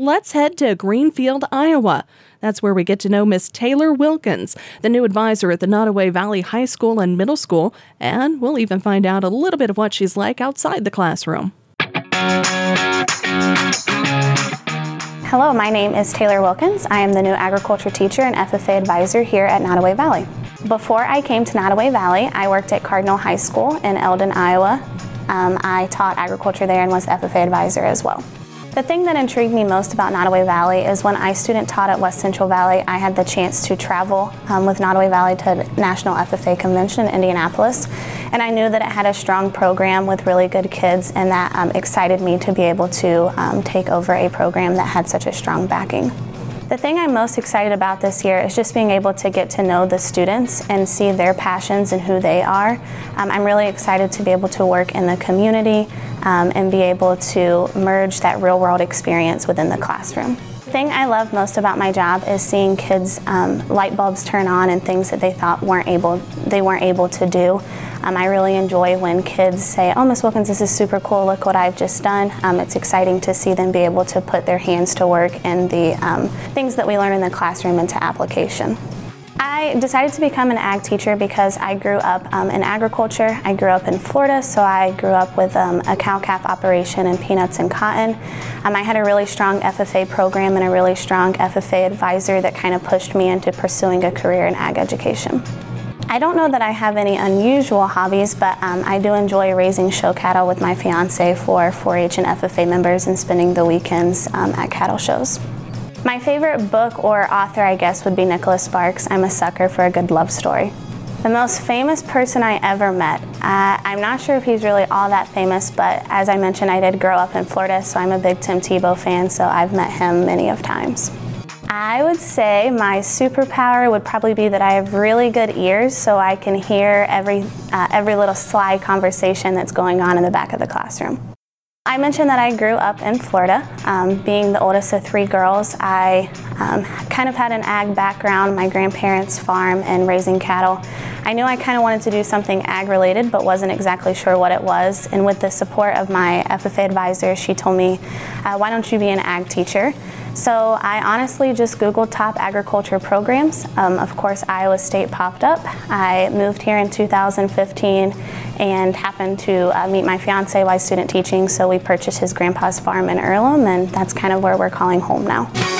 let's head to Greenfield, Iowa. That's where we get to know Miss Taylor Wilkins, the new advisor at the Nottoway Valley High School and Middle School, and we'll even find out a little bit of what she's like outside the classroom. Hello, my name is Taylor Wilkins. I am the new agriculture teacher and FFA advisor here at Nottoway Valley. Before I came to Nottoway Valley, I worked at Cardinal High School in Eldon, Iowa. I taught agriculture there and was FFA advisor as well. The thing that intrigued me most about Nottoway Valley is when I student taught at West Central Valley, I had the chance to travel with Nottoway Valley to the National FFA Convention in Indianapolis, and I knew that it had a strong program with really good kids, and that excited me to be able to take over a program that had such a strong backing. The thing I'm most excited about this year is just being able to get to know the students and see their passions and who they are. I'm really excited to be able to work in the community and be able to merge that real world experience within the classroom. The thing I love most about my job is seeing kids light bulbs turn on and things that they thought they weren't able to do. I really enjoy when kids say, "Oh, Miss Wilkins, this is super cool, look what I've just done." It's exciting to see them be able to put their hands to work and the things that we learn in the classroom into application. I decided to become an ag teacher because I grew up in agriculture. I grew up in Florida, so I grew up with a cow-calf operation and peanuts and cotton. I had a really strong FFA program and a really strong FFA advisor that kind of pushed me into pursuing a career in ag education. I don't know that I have any unusual hobbies, but I do enjoy raising show cattle with my fiance for 4-H and FFA members and spending the weekends at cattle shows. My favorite book or author, I guess, would be Nicholas Sparks. I'm a sucker for a good love story. The most famous person I ever met. I'm not sure if he's really all that famous, but as I mentioned, I did grow up in Florida, so I'm a big Tim Tebow fan, so I've met him many of times. I would say my superpower would probably be that I have really good ears, so I can hear every little sly conversation that's going on in the back of the classroom. I mentioned that I grew up in Florida. Being the oldest of 3 girls, I kind of had an ag background, my grandparents' farm and raising cattle. I knew I kind of wanted to do something ag related, but wasn't exactly sure what it was. And with the support of my FFA advisor, she told me, why don't you be an ag teacher? So I honestly just Googled top agriculture programs. Of course, Iowa State popped up. I moved here in 2015 and happened to meet my fiance while student teaching, so we purchased his grandpa's farm in Earlham, and that's kind of where we're calling home now.